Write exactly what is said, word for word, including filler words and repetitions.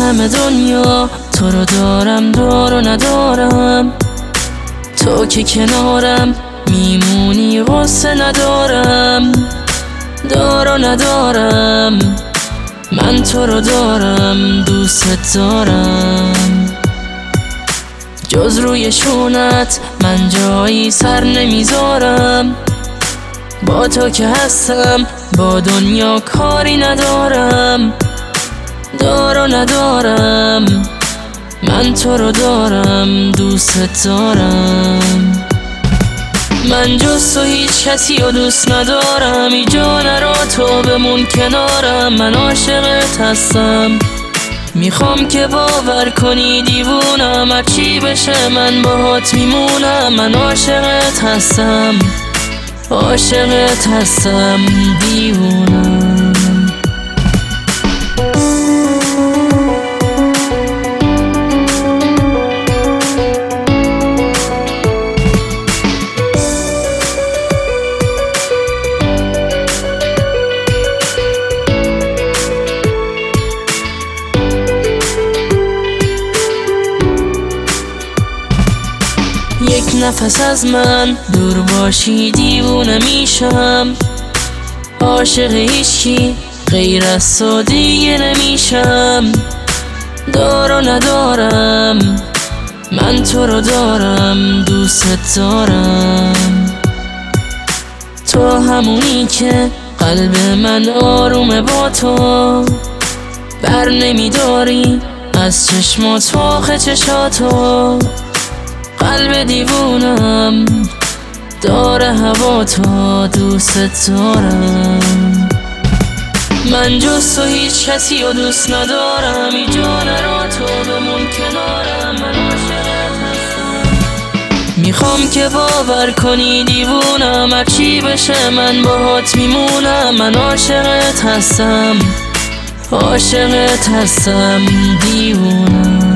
همه دنیا تو رو دارم، دور و ندارم. تو که کنارم میمونی، غصه ندارم. دار و ندارم، من تو رو دارم، دوست دارم. جز روی شونت من جایی سر نمیذارم. با تو که هستم با دنیا کاری ندارم. دار و ندارم، من تو رو دارم، دوست دارم. من جز تو هیچ کسی رو دوست ندارم. ای جان رو تو بمون کنارم، من عاشقت هستم. میخوام که باور کنی دیوونم، هرچی بشه من باهات میمونم. من عاشقت هستم، عاشقت هستم، دیوونم. یک نفس از من دور باشی دیوونه میشم. عاشق هیچکی غیر از تو دیگه نمیشم. دار و ندارم، من تو رو دارم، دوست دارم. تو همونی که قلب من آرومه با تو. بر نمیداری از چشمات واخه چشاتو. قلب دیوونم داره هوا تو، دوست دارم. من جز تو هیچ کسی رو دوست ندارم. ای جان رو تو بمون کنارم، من عاشقت هستم. میخوام که باور کنی دیوونم، هرچی بشه من باهات میمونم. من عاشقت هستم، عاشقت هستم، دیوونم.